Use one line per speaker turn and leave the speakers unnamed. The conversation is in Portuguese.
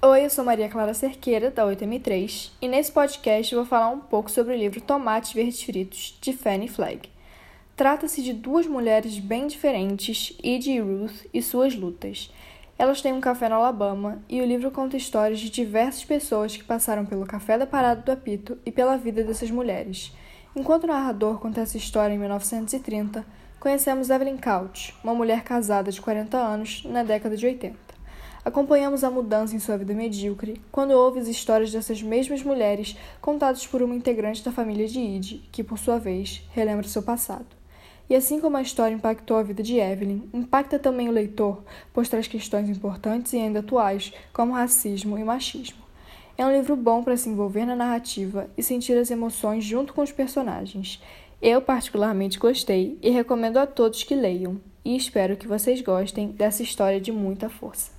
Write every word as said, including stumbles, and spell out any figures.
Oi, eu sou Maria Clara Cerqueira, da oito M três, e nesse podcast eu vou falar um pouco sobre o livro Tomates Verdes Fritos, de Fannie Flagg. Trata-se de duas mulheres bem diferentes, Edie e Ruth, e suas lutas. Elas têm um café no Alabama, e o livro conta histórias de diversas pessoas que passaram pelo café da Parada do Apito e pela vida dessas mulheres. Enquanto o narrador conta essa história em mil novecentos e trinta, conhecemos Evelyn Couch, uma mulher casada de quarenta anos, na década de oitenta. Acompanhamos a mudança em sua vida medíocre quando ouve as histórias dessas mesmas mulheres contadas por uma integrante da família de Edie, que, por sua vez, relembra seu passado. E assim como a história impactou a vida de Evelyn, impacta também o leitor, pois traz questões importantes e ainda atuais, como racismo e machismo. É um livro bom para se envolver na narrativa e sentir as emoções junto com os personagens. Eu particularmente gostei e recomendo a todos que leiam, e espero que vocês gostem dessa história de muita força.